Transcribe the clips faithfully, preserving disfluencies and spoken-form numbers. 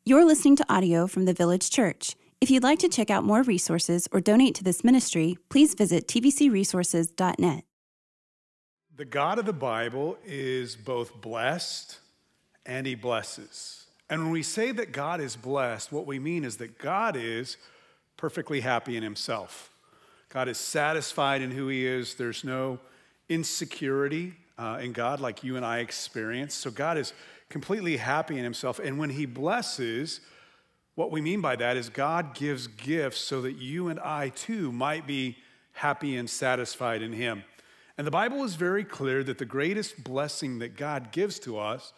You're listening to audio from the Village Church. If you'd like to check out more resources or donate to this ministry, please visit t v c resources dot net. The God of the Bible is both blessed and he blesses. And when we say that God is blessed, what we mean is that God is perfectly happy in himself. God is satisfied in who he is. There's no insecurity uh, in God like you and I experience. So God is completely happy in himself. And when he blesses, what we mean by that is God gives gifts so that you and I too might be happy and satisfied in him. And the Bible is very clear that the greatest blessing that God gives to us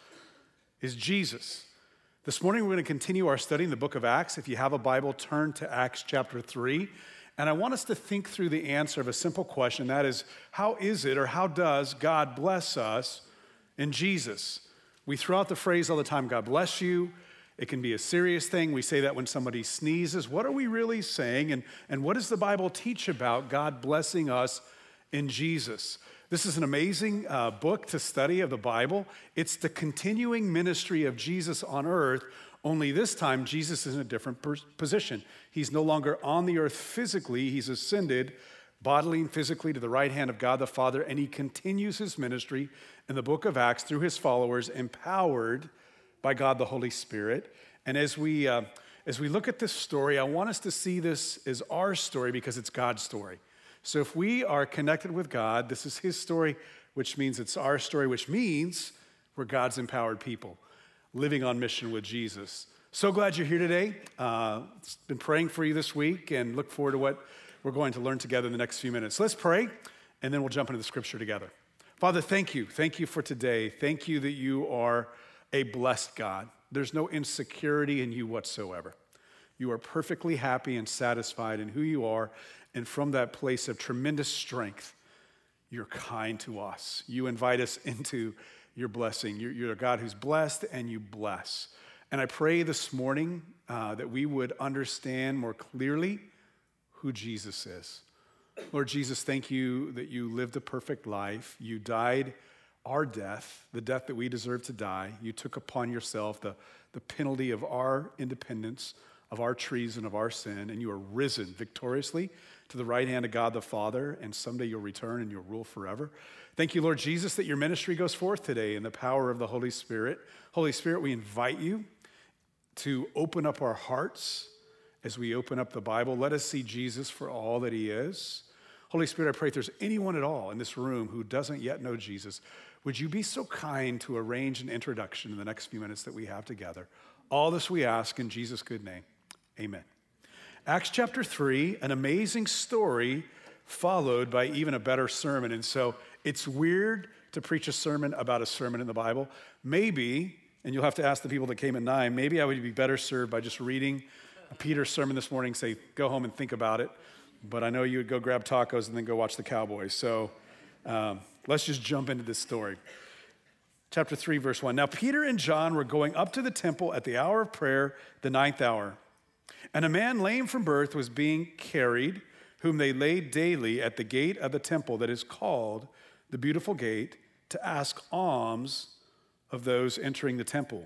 is Jesus. This morning we're going to continue our study in the book of Acts. If you have a Bible, turn to Acts chapter three. And I want us to think through the answer of a simple question. That is, how is it or how does God bless us in Jesus? We throw out the phrase all the time, God bless you. It can be a serious thing. We say that when somebody sneezes. What are we really saying? And, and what does the Bible teach about God blessing us in Jesus? This is an amazing uh, book to study of the Bible. It's the continuing ministry of Jesus on earth, only this time Jesus is in a different pers- position. He's no longer on the earth physically. He's ascended bodily and physically to the right hand of God the Father, and he continues his ministry in the book of Acts through his followers, empowered by God the Holy Spirit. And as we uh, as we look at this story, I want us to see this as our story because it's God's story. So if we are connected with God, this is his story, which means it's our story, which means we're God's empowered people living on mission with Jesus. So glad you're here today. Uh, been praying for you this week and look forward to what we're going to learn together in the next few minutes. Let's pray, and then we'll jump into the scripture together. Father, thank you. Thank you for today. Thank you that you are a blessed God. There's no insecurity in you whatsoever. You are perfectly happy and satisfied in who you are, and from that place of tremendous strength, you're kind to us. You invite us into your blessing. You're, you're a God who's blessed, and you bless. And I pray this morning uh, that we would understand more clearly who Jesus is. Lord Jesus, thank you that you lived a perfect life. You died our death, the death that we deserve to die. You took upon yourself the, the penalty of our independence, of our treason, of our sin, and you are risen victoriously to the right hand of God the Father, and someday you'll return and you'll rule forever. Thank you, Lord Jesus, that your ministry goes forth today in the power of the Holy Spirit. Holy Spirit, we invite you to open up our hearts as we open up the Bible. Let us see Jesus for all that he is. Holy Spirit, I pray if there's anyone at all in this room who doesn't yet know Jesus, would you be so kind to arrange an introduction in the next few minutes that we have together? All this we ask in Jesus' good name. Amen. Acts chapter three, an amazing story followed by even a better sermon. And so it's weird to preach a sermon about a sermon in the Bible. Maybe, and you'll have to ask the people that came at nine, maybe I would be better served by just reading Peter's sermon this morning, say, go home and think about it. But I know you would go grab tacos and then go watch the Cowboys. So um, let's just jump into this story. Chapter three, verse one. Now Peter and John were going up to the temple at the hour of prayer, the ninth hour. And a man lame from birth was being carried, whom they laid daily at the gate of the temple that is called the Beautiful Gate, to ask alms of those entering the temple.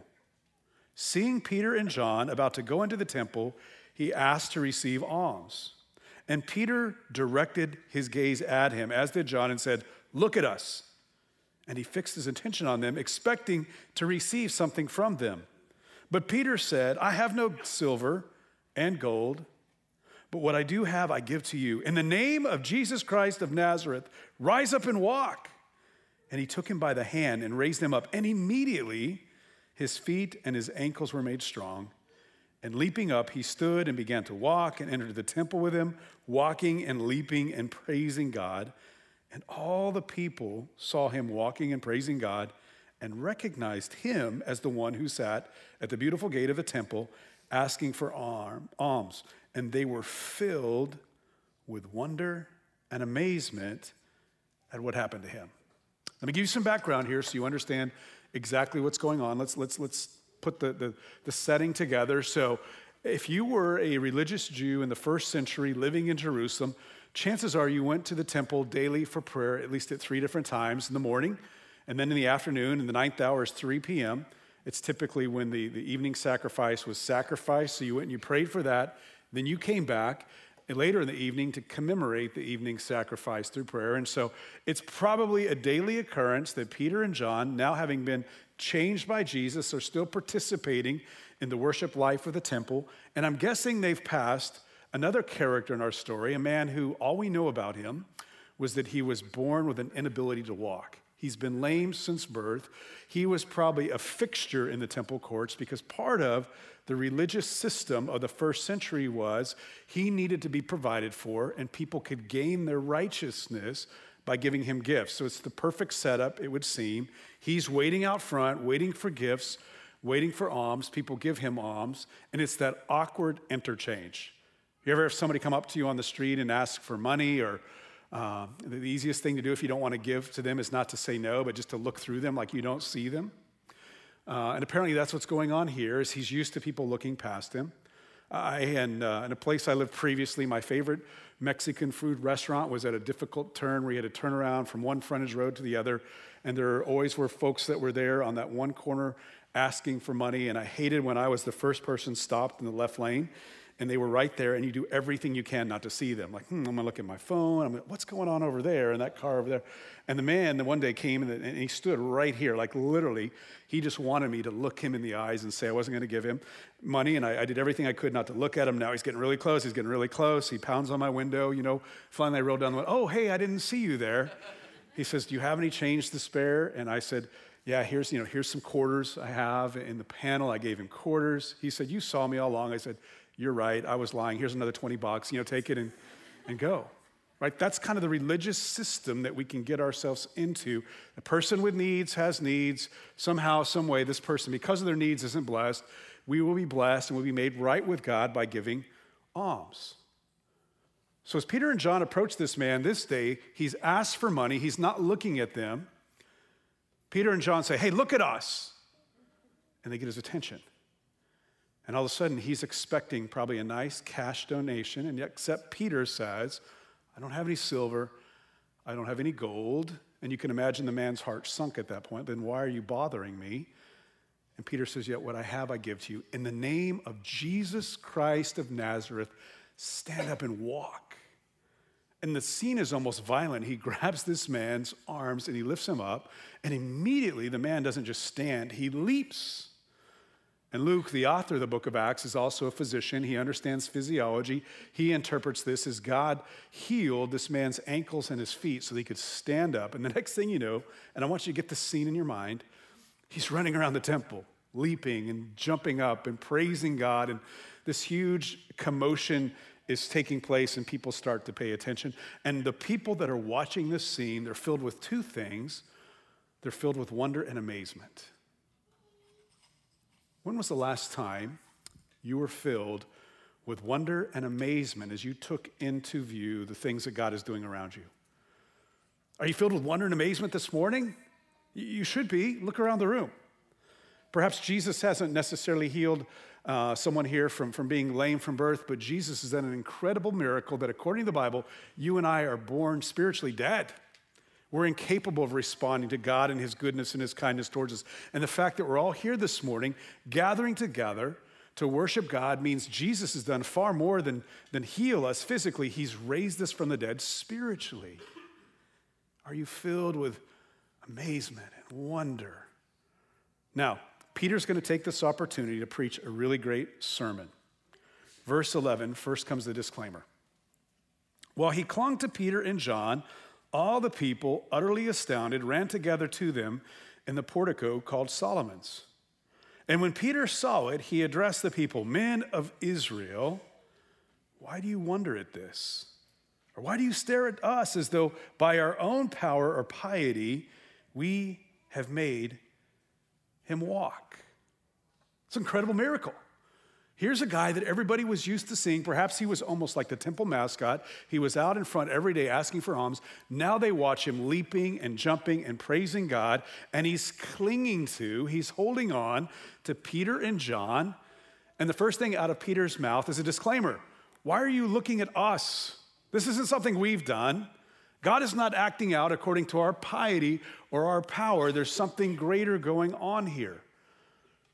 Seeing Peter and John about to go into the temple, he asked to receive alms. And Peter directed his gaze at him, as did John, and said, "Look at us." And he fixed his attention on them, expecting to receive something from them. But Peter said, "I have no silver and gold, but what I do have I give to you. In the name of Jesus Christ of Nazareth, rise up and walk." And he took him by the hand and raised him up. And immediately his feet and his ankles were made strong. And leaping up, he stood and began to walk and entered the temple with him, walking and leaping and praising God. And all the people saw him walking and praising God and recognized him as the one who sat at the beautiful gate of the temple asking for alms. And they were filled with wonder and amazement at what happened to him. Let me give you some background here so you understand exactly what's going on. Let's let's let's put the, the, the setting together. So if you were a religious Jew in the first century living in Jerusalem, chances are you went to the temple daily for prayer, at least at three different times in the morning, and then in the afternoon, and the ninth hour is three p.m., It's typically when the, the evening sacrifice was sacrificed, so you went and you prayed for that. Then you came back later in the evening to commemorate the evening sacrifice through prayer. And so it's probably a daily occurrence that Peter and John, now having been changed by Jesus, are still participating in the worship life of the temple. And I'm guessing they've passed another character in our story, a man who all we know about him was that he was born with an inability to walk. He's been lame since birth. He was probably a fixture in the temple courts because part of the religious system of the first century was he needed to be provided for, and people could gain their righteousness by giving him gifts. So it's the perfect setup, it would seem. He's waiting out front, waiting for gifts, waiting for alms. People give him alms, and it's that awkward interchange. You ever have somebody come up to you on the street and ask for money, or uh, the easiest thing to do if you don't want to give to them is not to say no, but just to look through them like you don't see them? Uh, and apparently that's what's going on here, is he's used to people looking past him. I, and uh, in a place I lived previously, my favorite Mexican food restaurant was at a difficult turn where you had to turn around from one frontage road to the other, and there always were folks that were there on that one corner asking for money, and I hated when I was the first person stopped in the left lane, and they were right there, and you do everything you can not to see them. Like, hmm, I'm gonna look at my phone, I'm gonna, what's going on over there, and that car over there. And the man, the one day came, and, and he stood right here, like literally, he just wanted me to look him in the eyes and say I wasn't gonna give him money, and I, I did everything I could not to look at him. Now he's getting really close, he's getting really close, he pounds on my window, you know. Finally I rolled down the window, oh, hey, I didn't see you there. He says, do you have any change to spare? And I said, yeah, here's, you know, here's some quarters I have in the panel. I gave him quarters. He said, you saw me all along. I said, you're right, I was lying. Here's another twenty bucks, you know, take it and, and go, right? That's kind of the religious system that we can get ourselves into. A person with needs has needs. Somehow, some way, this person, because of their needs, isn't blessed. We will be blessed and will be made right with God by giving alms. So as Peter and John approach this man this day, he's asked for money. He's not looking at them. Peter and John say, hey, look at us. And they get his attention. And all of a sudden, he's expecting probably a nice cash donation, and yet except Peter says, I don't have any silver, I don't have any gold. And you can imagine the man's heart sunk at that point. Then why are you bothering me? And Peter says, yet what I have I give to you. In the name of Jesus Christ of Nazareth, stand up and walk. And the scene is almost violent. He grabs this man's arms and he lifts him up, and immediately the man doesn't just stand, he leaps. And Luke, the author of the book of Acts, is also a physician. He understands physiology. He interprets this as God healed this man's ankles and his feet so that he could stand up. And the next thing you know, and I want you to get the scene in your mind, he's running around the temple, leaping and jumping up and praising God. And this huge commotion is taking place, and people start to pay attention. And the people that are watching this scene, they're filled with two things. They're filled with wonder and amazement. When was the last time you were filled with wonder and amazement as you took into view the things that God is doing around you? Are you filled with wonder and amazement this morning? You should be. Look around the room. Perhaps Jesus hasn't necessarily healed uh, someone here from, from being lame from birth, but Jesus has done an incredible miracle that, according to the Bible, you and I are born spiritually dead. We're incapable of responding to God and his goodness and his kindness towards us. And the fact that we're all here this morning, gathering together to worship God, means Jesus has done far more than, than heal us physically. He's raised us from the dead spiritually. Are you filled with amazement and wonder? Now, Peter's going to take this opportunity to preach a really great sermon. Verse eleven, first comes the disclaimer. While he clung to Peter and John, all the people, utterly astounded, ran together to them in the portico called Solomon's. And when Peter saw it, he addressed the people, men of Israel, why do you wonder at this? Or why do you stare at us as though by our own power or piety we have made him walk? It's an incredible miracle. Here's a guy that everybody was used to seeing. Perhaps he was almost like the temple mascot. He was out in front every day asking for alms. Now they watch him leaping and jumping and praising God, and he's clinging to, he's holding on to Peter and John. And the first thing out of Peter's mouth is a disclaimer. Why are you looking at us? This isn't something we've done. God is not acting out according to our piety or our power. There's something greater going on here.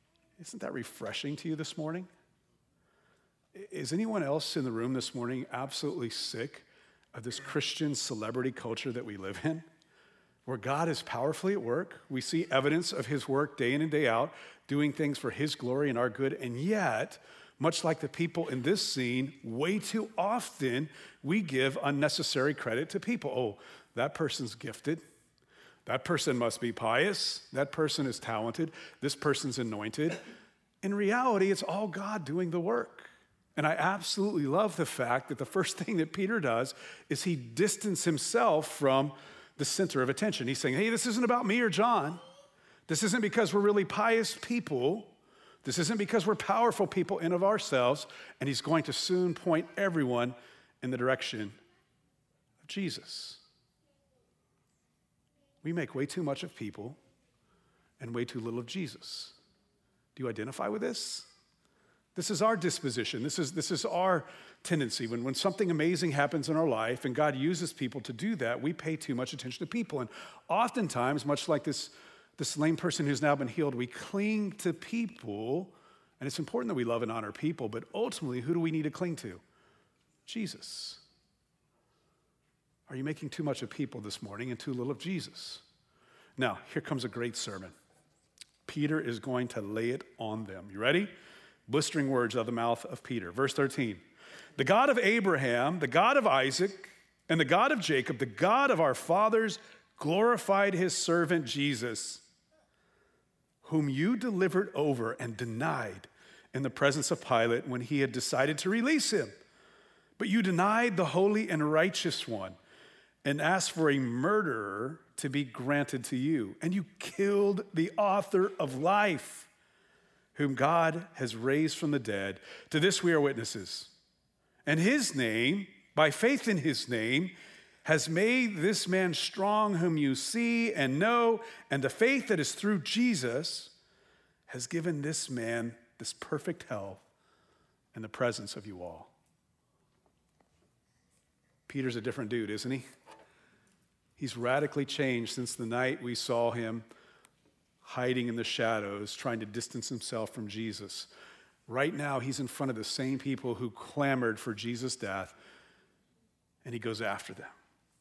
Isn't that refreshing to you this morning? Is anyone else in the room this morning absolutely sick of this Christian celebrity culture that we live in, where God is powerfully at work? We see evidence of his work day in and day out, doing things for his glory and our good, and yet, much like the people in this scene, way too often we give unnecessary credit to people. Oh, that person's gifted. That person must be pious. That person is talented. This person's anointed. In reality, it's all God doing the work. And I absolutely love the fact that the first thing that Peter does is he distances himself from the center of attention. He's saying, hey, this isn't about me or John. This isn't because we're really pious people. This isn't because we're powerful people in of ourselves. And he's going to soon point everyone in the direction of Jesus. We make way too much of people and way too little of Jesus. Do you identify with this? This is our disposition. This is, this is our tendency. When, when something amazing happens in our life and God uses people to do that, we pay too much attention to people. And oftentimes, much like this, this lame person who's now been healed, we cling to people. And it's important that we love and honor people, but ultimately, who do we need to cling to? Jesus. Are you making too much of people this morning and too little of Jesus? Now, here comes a great sermon. Peter is going to lay it on them. You ready? Blistering words out of the mouth of Peter. Verse thirteen. The God of Abraham, the God of Isaac, and the God of Jacob, the God of our fathers, glorified his servant Jesus, whom you delivered over and denied in the presence of Pilate when he had decided to release him. But you denied the holy and righteous one and asked for a murderer to be granted to you. And you killed the author of life, whom God has raised from the dead. To this we are witnesses. And his name, by faith in his name, has made this man strong whom you see and know, and the faith that is through Jesus has given this man this perfect health in the presence of you all. Peter's a different dude, isn't he? He's radically changed since the night we saw him hiding in the shadows, trying to distance himself from Jesus. Right now, he's in front of the same people who clamored for Jesus' death, and he goes after them.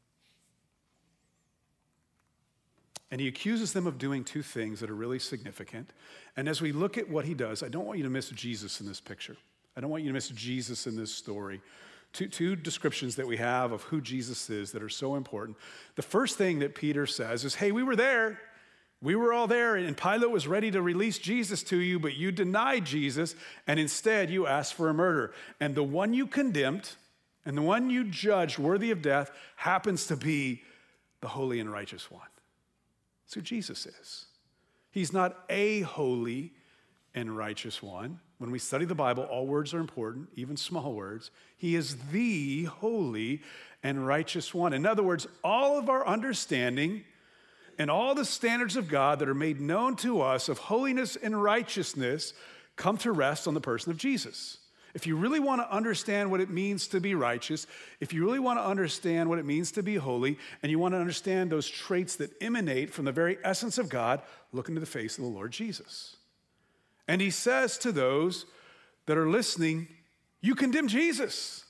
And he accuses them of doing two things that are really significant. And as we look at what he does, I don't want you to miss Jesus in this picture. I don't want you to miss Jesus in this story. Two, two descriptions that we have of who Jesus is that are so important. The first thing that Peter says is, hey, we were there. We were all there, and Pilate was ready to release Jesus to you, but you denied Jesus, and instead you asked for a murderer. And the one you condemned and the one you judged worthy of death happens to be the holy and righteous one. That's who Jesus is. He's not a holy and righteous one. When we study the Bible, all words are important, even small words. He is the holy and righteous one. In other words, all of our understanding and all the standards of God that are made known to us of holiness and righteousness come to rest on the person of Jesus. If you really want to understand what it means to be righteous, if you really want to understand what it means to be holy, and you want to understand those traits that emanate from the very essence of God, look into the face of the Lord Jesus. And he says to those that are listening, you condemn Jesus.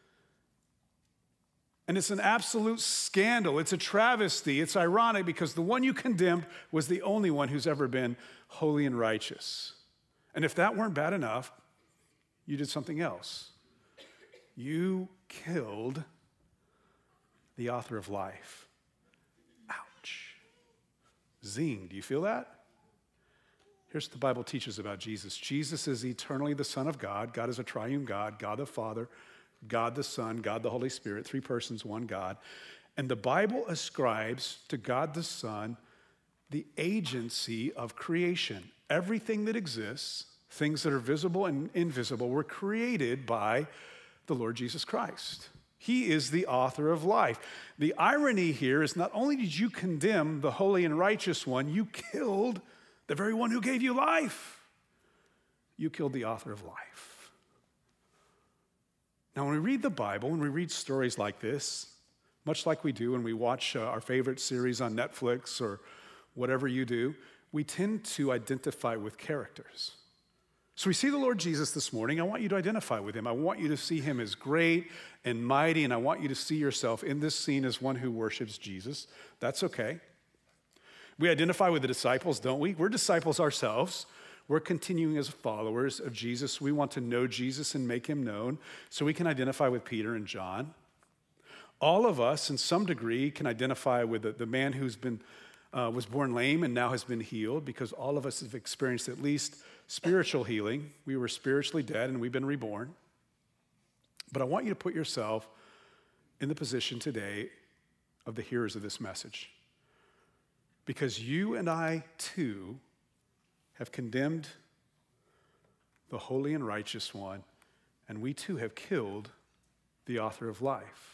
And it's an absolute scandal. It's a travesty. It's ironic because the one you condemned was the only one who's ever been holy and righteous. And if that weren't bad enough, you did something else. You killed the author of life. Ouch. Zing, do you feel that? Here's what the Bible teaches about Jesus. Jesus is eternally the Son of God. God is a triune God, God the Father, God the Son, God the Holy Spirit, three persons, one God. And the Bible ascribes to God the Son the agency of creation. Everything that exists, things that are visible and invisible, were created by the Lord Jesus Christ. He is the author of life. The irony here is not only did you condemn the holy and righteous one, you killed the very one who gave you life. You killed the author of life. Now, when we read the Bible, when we read stories like this, much like we do when we watch uh, our favorite series on Netflix or whatever you do, we tend to identify with characters. So we see the Lord Jesus this morning. I want you to identify with him. I want you to see him as great and mighty, and I want you to see yourself in this scene as one who worships Jesus. That's okay. We identify with the disciples, don't we? We're disciples ourselves. We're continuing as followers of Jesus. We want to know Jesus and make him known, so we can identify with Peter and John. All of us, in some degree, can identify with the, the man who's been uh, was born lame and now has been healed, because all of us have experienced at least spiritual healing. We were spiritually dead and we've been reborn. But I want you to put yourself in the position today of the hearers of this message, because you and I too have condemned the holy and righteous one, and we too have killed the author of life.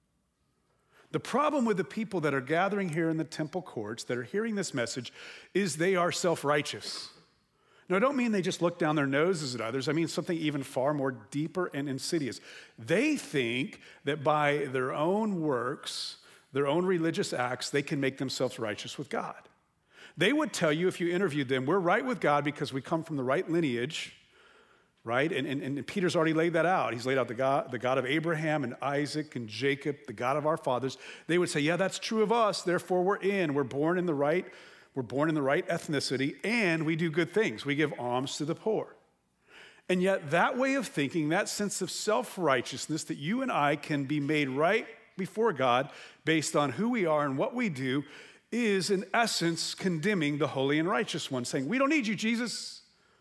The problem with the people that are gathering here in the temple courts that are hearing this message is they are self-righteous. Now, I don't mean they just look down their noses at others. I mean something even far more deeper and insidious. They think that by their own works, their own religious acts, they can make themselves righteous with God. They would tell you if you interviewed them, we're right with God because we come from the right lineage, right? And, and, and Peter's already laid that out. He's laid out the God, the God of Abraham and Isaac and Jacob, the God of our fathers. They would say, yeah, that's true of us. Therefore, we're in. We're born in the right, we're born in the right ethnicity, and we do good things. We give alms to the poor. And yet that way of thinking, that sense of self-righteousness that you and I can be made right before God based on who we are and what we do, is in essence condemning the holy and righteous one, saying, we don't need you, Jesus.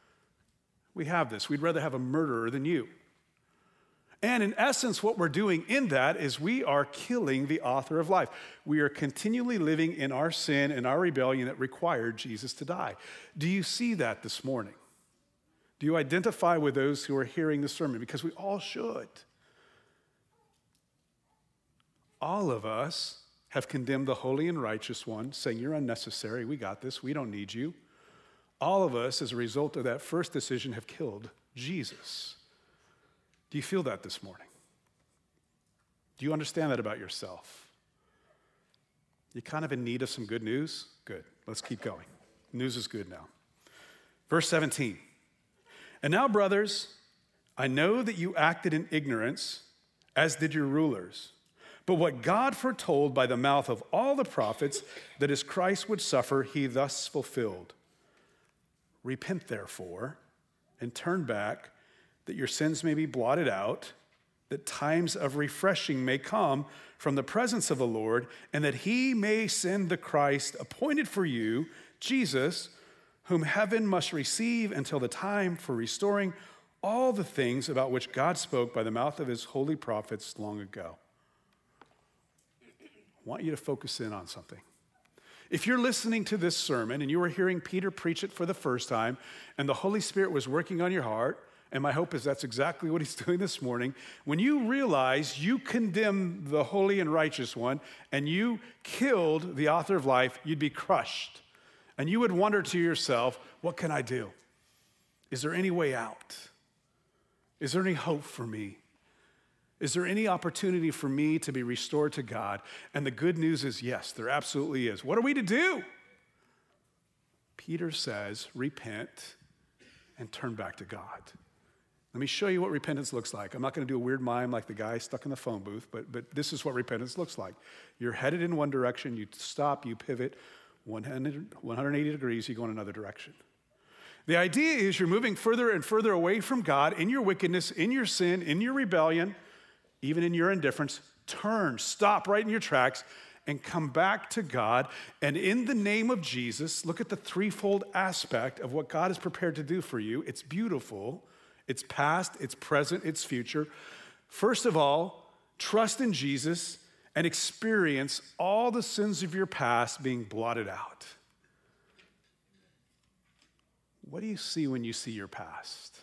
We have this. We'd rather have a murderer than you. And in essence, what we're doing in that is we are killing the author of life. We are continually living in our sin and our rebellion that required Jesus to die. Do you see that this morning? Do you identify with those who are hearing the sermon? Because we all should. All of us have condemned the holy and righteous one, saying, you're unnecessary, we got this, we don't need you. All of us, as a result of that first decision, have killed Jesus. Do you feel that this morning? Do you understand that about yourself? You kind of in need of some good news? Good, let's keep going. News is good now. Verse seventeen, and now, brothers, I know that you acted in ignorance, as did your rulers. But what God foretold by the mouth of all the prophets, that as Christ would suffer, he thus fulfilled. Repent, therefore, and turn back, that your sins may be blotted out, that times of refreshing may come from the presence of the Lord, and that he may send the Christ appointed for you, Jesus, whom heaven must receive until the time for restoring all the things about which God spoke by the mouth of his holy prophets long ago. I want you to focus in on something. If you're listening to this sermon and you were hearing Peter preach it for the first time and the Holy Spirit was working on your heart, and my hope is that's exactly what he's doing this morning, when you realize you condemn the holy and righteous one and you killed the author of life, you'd be crushed. And you would wonder to yourself, what can I do? Is there any way out? Is there any hope for me? Is there any opportunity for me to be restored to God? And the good news is, yes, there absolutely is. What are we to do? Peter says, repent and turn back to God. Let me show you what repentance looks like. I'm not going to do a weird mime like the guy stuck in the phone booth, but, but this is what repentance looks like. You're headed in one direction, you stop, you pivot one hundred eighty degrees, you go in another direction. The idea is you're moving further and further away from God in your wickedness, in your sin, in your rebellion, even in your indifference. Turn, stop right in your tracks, and come back to God. And in the name of Jesus, look at the threefold aspect of what God is prepared to do for you. It's beautiful. It's past, it's present, it's future. First of all, trust in Jesus and experience all the sins of your past being blotted out. What do you see when you see your past?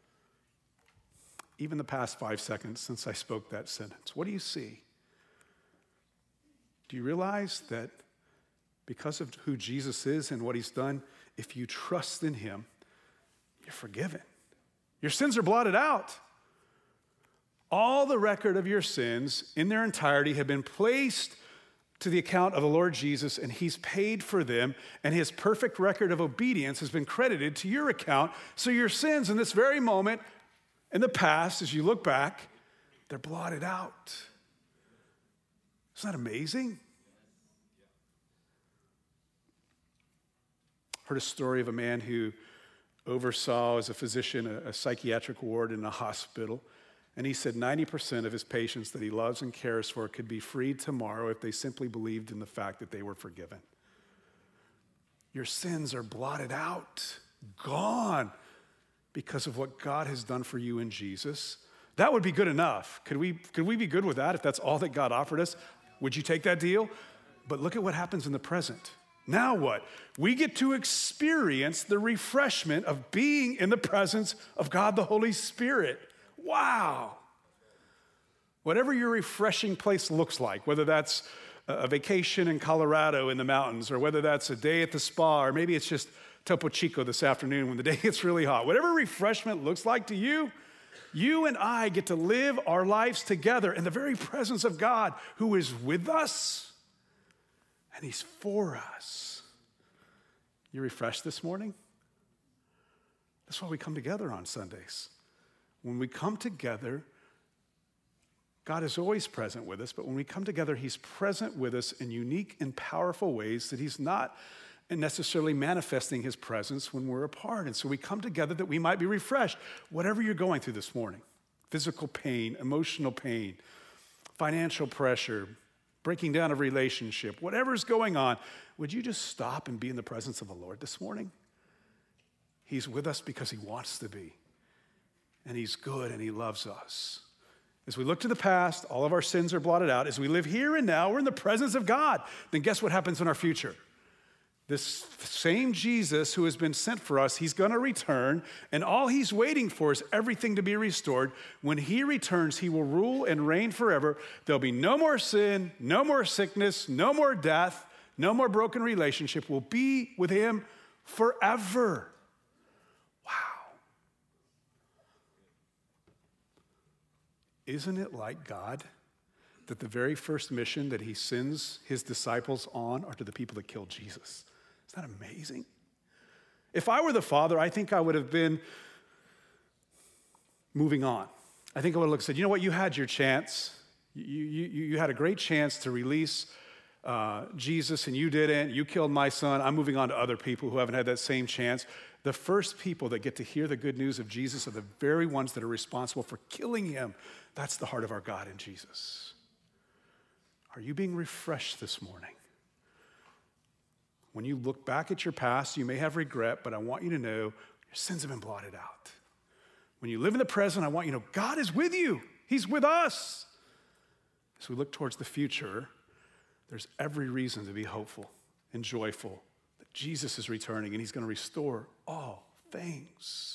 Even the past five seconds since I spoke that sentence, what do you see? Do you realize that because of who Jesus is and what he's done, if you trust in him, you're forgiven? Your sins are blotted out. All the record of your sins in their entirety have been placed to the account of the Lord Jesus, and he's paid for them, and his perfect record of obedience has been credited to your account. So your sins in this very moment, in the past, as you look back, they're blotted out. Isn't that amazing? Heard a story of a man who oversaw, as a physician, a, a psychiatric ward in a hospital. And he said ninety percent of his patients that he loves and cares for could be freed tomorrow if they simply believed in the fact that they were forgiven. Your sins are blotted out, gone, because of what God has done for you in Jesus. That would be good enough. Could we, could we be good with that if that's all that God offered us? Would you take that deal? But look at what happens in the present. Now what? We get to experience the refreshment of being in the presence of God the Holy Spirit. Wow. Whatever your refreshing place looks like, whether that's a vacation in Colorado in the mountains, or whether that's a day at the spa, or maybe it's just Topo Chico this afternoon when the day gets really hot. Whatever refreshment looks like to you, you and I get to live our lives together in the very presence of God, who is with us and he's for us. You refreshed this morning? That's why we come together on Sundays. When we come together, God is always present with us, but when we come together, he's present with us in unique and powerful ways that he's not necessarily manifesting his presence when we're apart. And so we come together that we might be refreshed. Whatever you're going through this morning, physical pain, emotional pain, financial pressure, breaking down a relationship, whatever's going on, would you just stop and be in the presence of the Lord this morning? He's with us because he wants to be. And he's good and he loves us. As we look to the past, all of our sins are blotted out. As we live here and now, we're in the presence of God. Then guess what happens in our future? This same Jesus who has been sent for us, he's going to return, and all he's waiting for is everything to be restored. When he returns, he will rule and reign forever. There'll be no more sin, no more sickness, no more death, no more broken relationship. We'll be with him forever. Isn't it like God that the very first mission that he sends his disciples on are to the people that killed Jesus? Isn't that amazing? If I were the Father, I think I would have been moving on. I think I would have looked and said, you know what, you had your chance. You, you, you had a great chance to release uh, Jesus and you didn't. You killed my son. I'm moving on to other people who haven't had that same chance. The first people that get to hear the good news of Jesus are the very ones that are responsible for killing him. That's the heart of our God in Jesus. Are you being refreshed this morning? When you look back at your past, you may have regret, but I want you to know your sins have been blotted out. When you live in the present, I want you to know God is with you. He's with us. As we look towards the future, there's every reason to be hopeful and joyful that Jesus is returning and he's going to restore all things.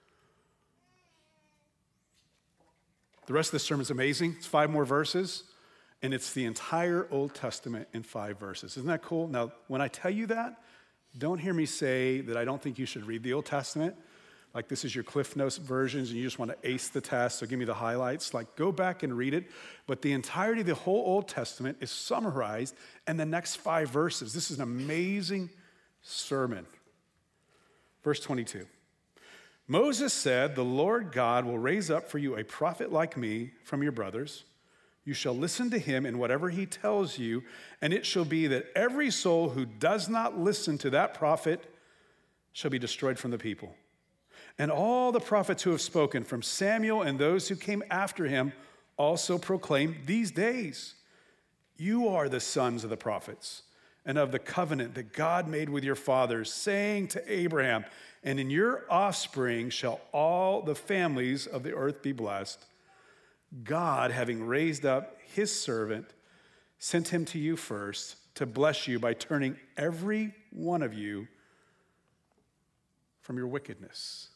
The rest of the sermon is amazing. It's five more verses, and it's the entire Old Testament in five verses. Isn't that cool? Now, when I tell you that, don't hear me say that I don't think you should read the Old Testament. Like this is your Cliff Notes versions, and you just want to ace the test, so give me the highlights. Like go back and read it. But the entirety of the whole Old Testament is summarized in the next five verses. This is an amazing sermon. Verse twenty-two. Moses said, the Lord God will raise up for you a prophet like me from your brothers. You shall listen to him in whatever he tells you, and it shall be that every soul who does not listen to that prophet shall be destroyed from the people. And all the prophets who have spoken, from Samuel and those who came after him, also proclaim these days. You are the sons of the prophets and of the covenant that God made with your fathers, saying to Abraham, and in your offspring shall all the families of the earth be blessed. God, having raised up his servant, sent him to you first to bless you by turning every one of you from your wickedness.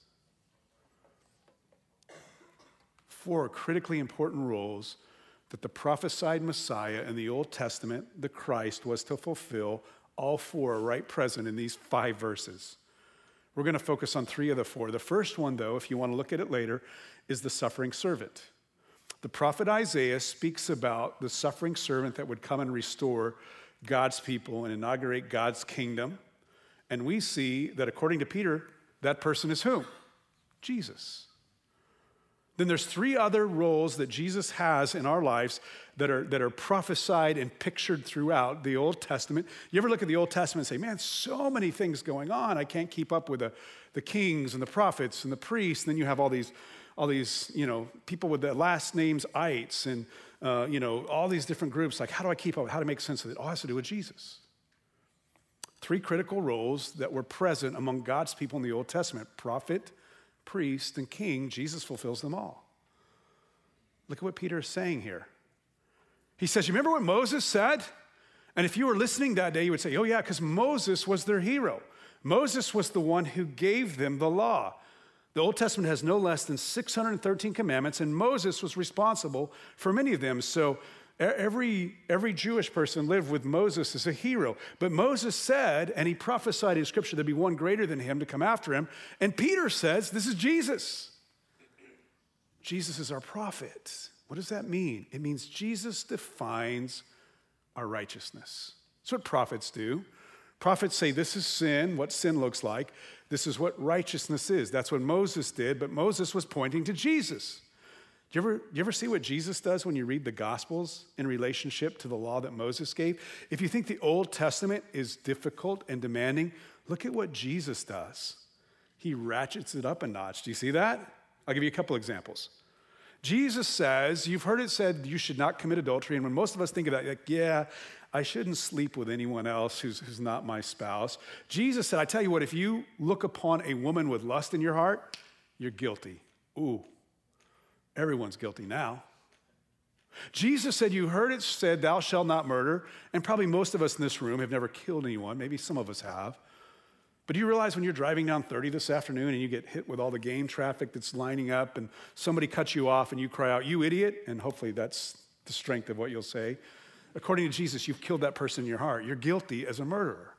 Four critically important roles that the prophesied Messiah in the Old Testament, the Christ, was to fulfill. All four are right present in these five verses. We're going to focus on three of the four. The first one, though, if you want to look at it later, is the suffering servant. The prophet Isaiah speaks about the suffering servant that would come and restore God's people and inaugurate God's kingdom. And we see that according to Peter, that person is whom? Jesus. Then there's three other roles that Jesus has in our lives that are, that are prophesied and pictured throughout the Old Testament. You ever look at the Old Testament and say, man, so many things going on. I can't keep up with the, the kings and the prophets and the priests. And then you have all these, all these, you know, people with the last names ites and, uh, you know, all these different groups. Like, how do I keep up? How to make sense of it? All has to do with Jesus. Three critical roles that were present among God's people in the Old Testament: prophet, priest, and king. Jesus fulfills them all. Look at what Peter is saying here. He says, you remember what Moses said? And if you were listening that day, you would say, oh yeah, because Moses was their hero. Moses was the one who gave them the law. The Old Testament has no less than six hundred thirteen commandments, and Moses was responsible for many of them. So every, every Jewish person lived with Moses as a hero. But Moses said, and he prophesied in Scripture, there'd be one greater than him to come after him. And Peter says, this is Jesus. Jesus is our prophet. What does that mean? It means Jesus defines our righteousness. That's what prophets do. Prophets say this is sin, what sin looks like. This is what righteousness is. That's what Moses did, but Moses was pointing to Jesus. Do you ever, do you ever see what Jesus does when you read the Gospels in relationship to the law that Moses gave? If you think the Old Testament is difficult and demanding, look at what Jesus does. He ratchets it up a notch. Do you see that? I'll give you a couple examples. Jesus says, you've heard it said you should not commit adultery, and when most of us think of that, like, yeah, I shouldn't sleep with anyone else who's, who's not my spouse. Jesus said, I tell you what, if you look upon a woman with lust in your heart, you're guilty. Ooh, everyone's guilty now. Jesus said, you heard it said, thou shalt not murder, and probably most of us in this room have never killed anyone. Maybe some of us have. But do you realize when you're driving down thirty this afternoon and you get hit with all the game traffic that's lining up and somebody cuts you off and you cry out, you idiot, and hopefully that's the strength of what you'll say. According to Jesus, you've killed that person in your heart. You're guilty as a murderer.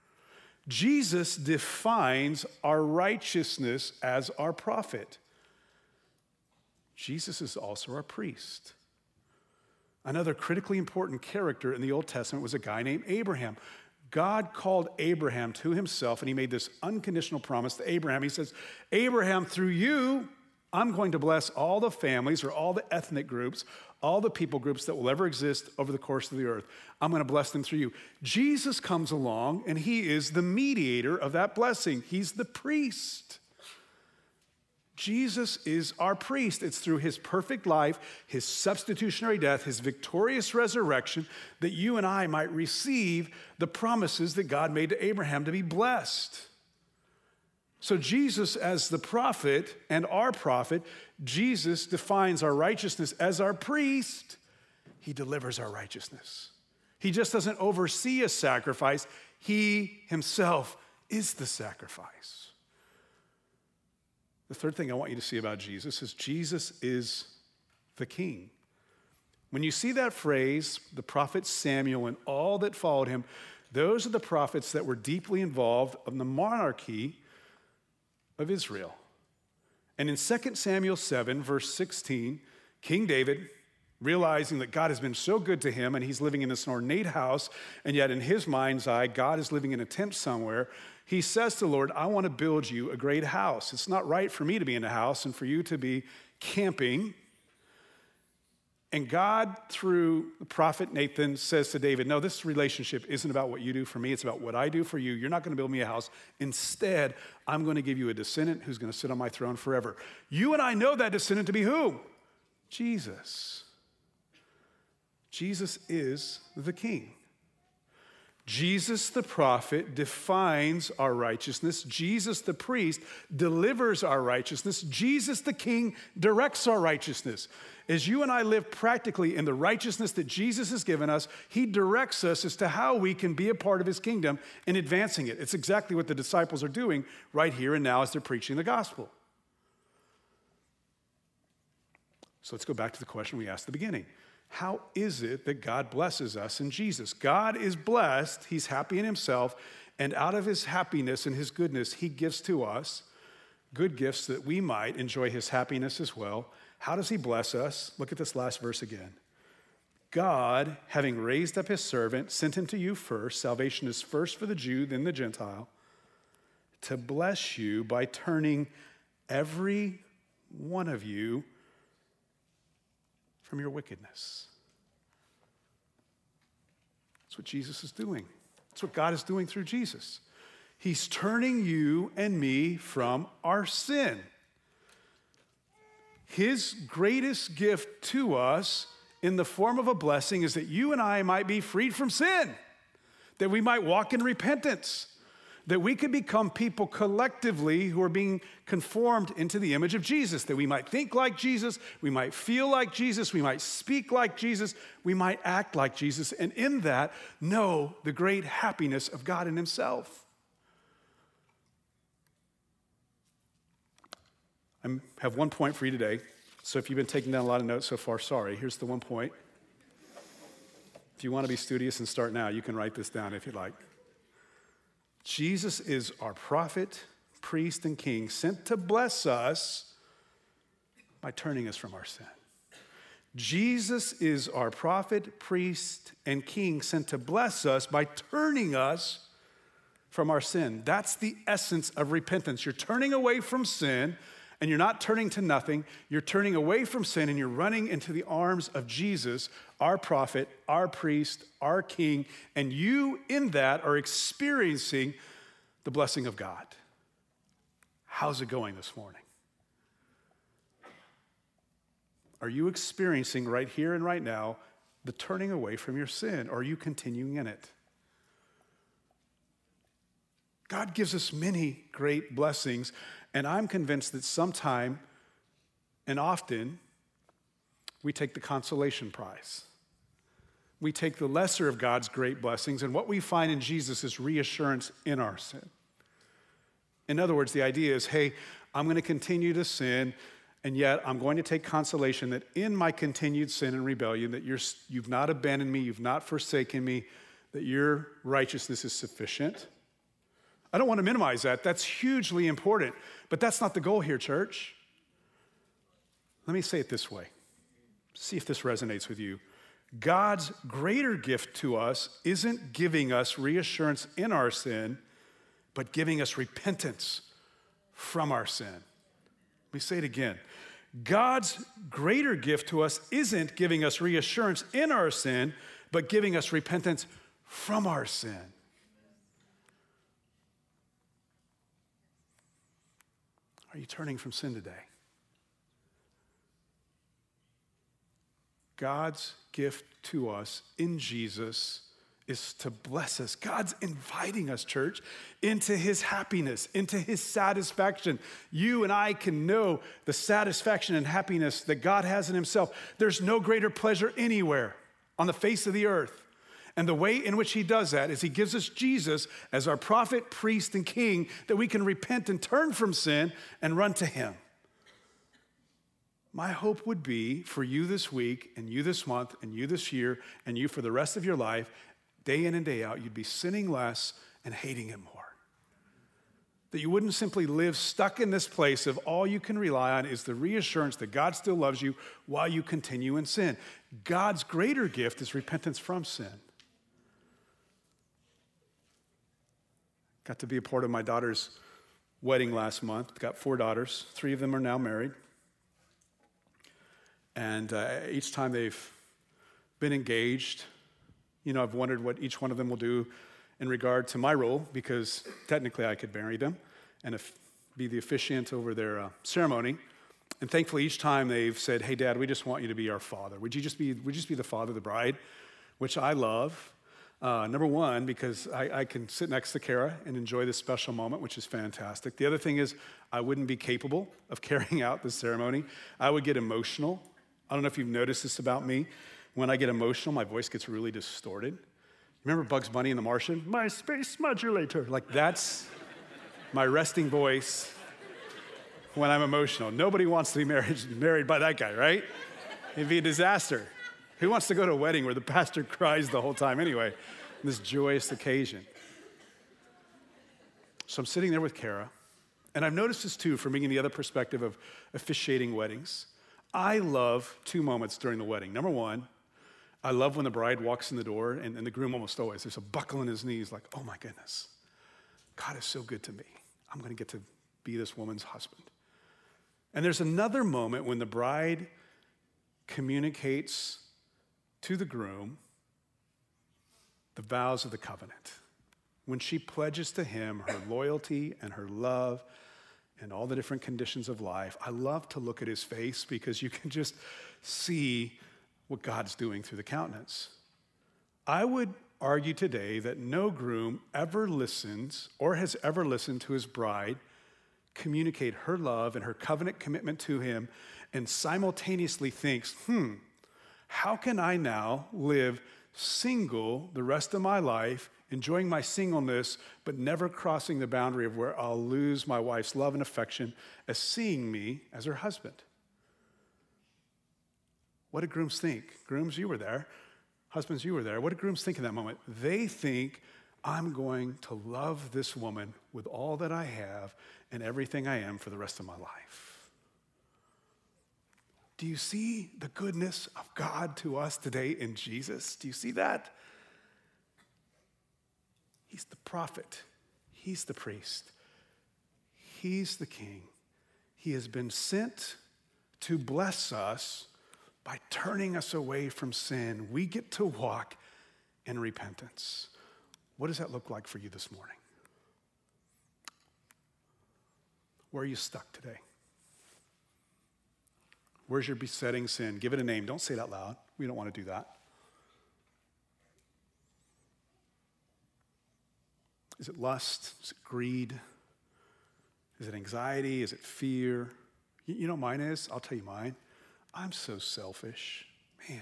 Jesus defines our righteousness as our prophet. Jesus is also our priest. Another critically important character in the Old Testament was a guy named Abraham. God called Abraham to himself, and he made this unconditional promise to Abraham. He says, Abraham, through you, I'm going to bless all the families or all the ethnic groups, all the people groups that will ever exist over the course of the earth. I'm going to bless them through you. Jesus comes along, and he is the mediator of that blessing. He's the priest. Jesus is our priest. It's through his perfect life, his substitutionary death, his victorious resurrection, that you and I might receive the promises that God made to Abraham to be blessed. So Jesus, as the prophet and our prophet, Jesus defines our righteousness as our priest. He delivers our righteousness. He just doesn't oversee a sacrifice. He himself is the sacrifice. The third thing I want you to see about Jesus is Jesus is the king. When you see that phrase, the prophet Samuel and all that followed him, those are the prophets that were deeply involved in the monarchy of Israel. And in Second Samuel seven, verse sixteen, King David, realizing that God has been so good to him and he's living in this ornate house, and yet in his mind's eye, God is living in a tent somewhere, he says to the Lord, I want to build you a great house. It's not right for me to be in a house and for you to be camping. And God, through the prophet Nathan, says to David, no, this relationship isn't about what you do for me. It's about what I do for you. You're not going to build me a house. Instead, I'm going to give you a descendant who's going to sit on my throne forever. You and I know that descendant to be who? Jesus. Jesus is the king. Jesus the prophet defines our righteousness. Jesus the priest delivers our righteousness. Jesus the king directs our righteousness. As you and I live practically in the righteousness that Jesus has given us, he directs us as to how we can be a part of his kingdom in advancing it. It's exactly what the disciples are doing right here and now as they're preaching the gospel. So let's go back to the question we asked at the beginning. How is it that God blesses us in Jesus? God is blessed, he's happy in himself, and out of his happiness and his goodness, he gives to us good gifts that we might enjoy his happiness as well. How does he bless us? Look at this last verse again. God, having raised up his servant, sent him to you first. Salvation is first for the Jew, then the Gentile, to bless you by turning every one of you from your wickedness. That's what Jesus is doing. That's what God is doing through Jesus. He's turning you and me from our sin. His greatest gift to us in the form of a blessing is that you and I might be freed from sin, that we might walk in repentance, that we could become people collectively who are being conformed into the image of Jesus, that we might think like Jesus, we might feel like Jesus, we might speak like Jesus, we might act like Jesus, and in that, know the great happiness of God in himself. I have one point for you today. So if you've been taking down a lot of notes so far, sorry. Here's the one point. If you want to be studious and start now, you can write this down if you'd like. Jesus is our prophet, priest, and king, sent to bless us by turning us from our sin. Jesus is our prophet, priest, and king, sent to bless us by turning us from our sin. That's the essence of repentance. You're turning away from sin, and you're not turning to nothing. You're turning away from sin, and you're running into the arms of Jesus, our prophet, our priest, our king, and you in that are experiencing the blessing of God. How's it going this morning? Are you experiencing right here and right now the turning away from your sin, or are you continuing in it? God gives us many great blessings, and I'm convinced that sometime and often we take the consolation prize. We take the lesser of God's great blessings, and what we find in Jesus is reassurance in our sin. In other words, the idea is, hey, I'm going to continue to sin, and yet I'm going to take consolation that in my continued sin and rebellion, that you're, you've not abandoned me, you've not forsaken me, that your righteousness is sufficient. I don't want to minimize that. That's hugely important, but that's not the goal here, church. Let me say it this way. See if this resonates with you. God's greater gift to us isn't giving us reassurance in our sin, but giving us repentance from our sin. Let me say it again. God's greater gift to us isn't giving us reassurance in our sin, but giving us repentance from our sin. Are you turning from sin today? God's gift to us in Jesus is to bless us. God's inviting us, church, into his happiness, into his satisfaction. You and I can know the satisfaction and happiness that God has in himself. There's no greater pleasure anywhere on the face of the earth. And the way in which he does that is he gives us Jesus as our prophet, priest, and king, that we can repent and turn from sin and run to him. My hope would be for you this week, and you this month, and you this year, and you for the rest of your life, day in and day out, you'd be sinning less and hating him more. That you wouldn't simply live stuck in this place of all you can rely on is the reassurance that God still loves you while you continue in sin. God's greater gift is repentance from sin. Got to be a part of my daughter's wedding last month. Got four daughters. Three of them are now married. And uh, each time they've been engaged, you know, I've wondered what each one of them will do in regard to my role, because technically I could marry them and if, be the officiant over their uh, ceremony. And thankfully, each time they've said, hey, Dad, we just want you to be our father. Would you just be, would you just be the father of the bride? Which I love. Uh, number one, because I, I can sit next to Kara and enjoy this special moment, which is fantastic. The other thing is I wouldn't be capable of carrying out the ceremony. I would get emotional. I don't know if you've noticed this about me. When I get emotional, my voice gets really distorted. Remember Bugs Bunny and the Martian? My space modulator. Like that's my resting voice when I'm emotional. Nobody wants to be married, married by that guy, right? It'd be a disaster. Who wants to go to a wedding where the pastor cries the whole time anyway? This joyous occasion. So I'm sitting there with Kara, and I've noticed this too from being in the other perspective of officiating weddings. I love two moments during the wedding. Number one, I love when the bride walks in the door and, and the groom almost always, there's a buckle in his knees like, oh my goodness, God is so good to me. I'm going to get to be this woman's husband. And there's another moment when the bride communicates to the groom the vows of the covenant. When she pledges to him her loyalty and her love and all the different conditions of life, I love to look at his face because you can just see what God's doing through the countenance. I would argue today that no groom ever listens or has ever listened to his bride communicate her love and her covenant commitment to him and simultaneously thinks, hmm, how can I now live single the rest of my life, enjoying my singleness, but never crossing the boundary of where I'll lose my wife's love and affection as seeing me as her husband? What did grooms think? Grooms, you were there. Husbands, you were there. What did grooms think in that moment? They think, I'm going to love this woman with all that I have and everything I am for the rest of my life. Do you see the goodness of God to us today in Jesus? Do you see that? He's the prophet. He's the priest. He's the king. He has been sent to bless us by turning us away from sin. We get to walk in repentance. What does that look like for you this morning? Where are you stuck today? Where's your besetting sin? Give it a name. Don't say it out loud. We don't want to do that. Is it lust? Is it greed? Is it anxiety? Is it fear? You know what mine is? I'll tell you mine. I'm so selfish. Man.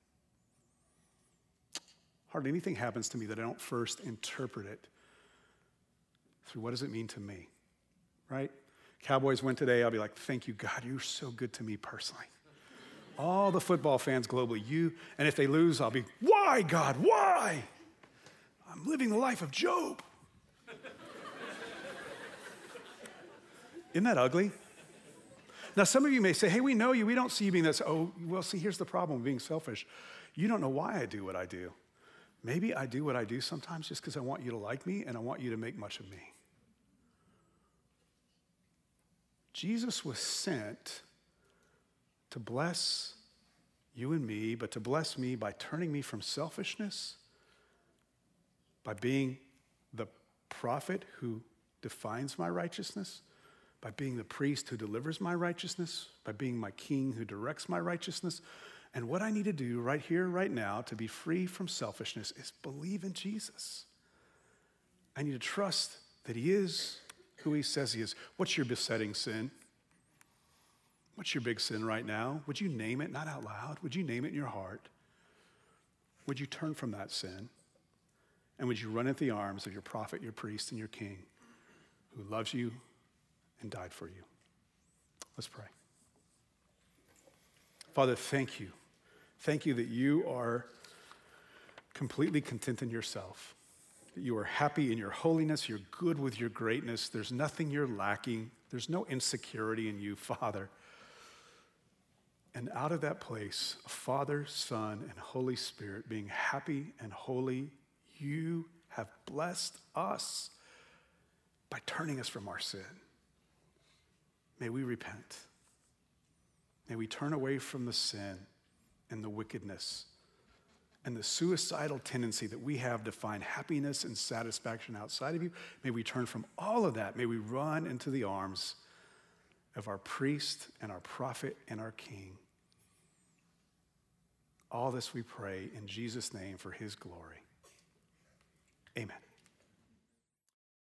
Hardly anything happens to me that I don't first interpret it through what does it mean to me, right? Cowboys win today, I'll be like, thank you, God, you're so good to me personally. All the football fans globally, you, and if they lose, I'll be, why, God, why? I'm living the life of Job. Isn't that ugly? Now, some of you may say, hey, we know you, we don't see you being this. Oh, well, see, here's the problem with being selfish. You don't know why I do what I do. Maybe I do what I do sometimes just because I want you to like me and I want you to make much of me. Jesus was sent to bless you and me, but to bless me by turning me from selfishness, by being the prophet who defines my righteousness, by being the priest who delivers my righteousness, by being my king who directs my righteousness. And what I need to do right here, right now, to be free from selfishness is believe in Jesus. I need to trust that he is who he says he is. What's your besetting sin? What's your big sin right now? Would you name it, not out loud? Would you name it in your heart? Would you turn from that sin? And would you run into the arms of your prophet, your priest, and your king who loves you and died for you? Let's pray. Father, thank you. Thank you that you are completely content in yourself, that you are happy in your holiness, you're good with your greatness, there's nothing you're lacking, there's no insecurity in you, Father. And out of that place, Father, Son, and Holy Spirit being happy and holy, you have blessed us by turning us from our sin. May we repent. May we turn away from the sin and the wickedness and the suicidal tendency that we have to find happiness and satisfaction outside of you. May we turn from all of that. May we run into the arms of our priest and our prophet and our king. All this we pray in Jesus' name for his glory.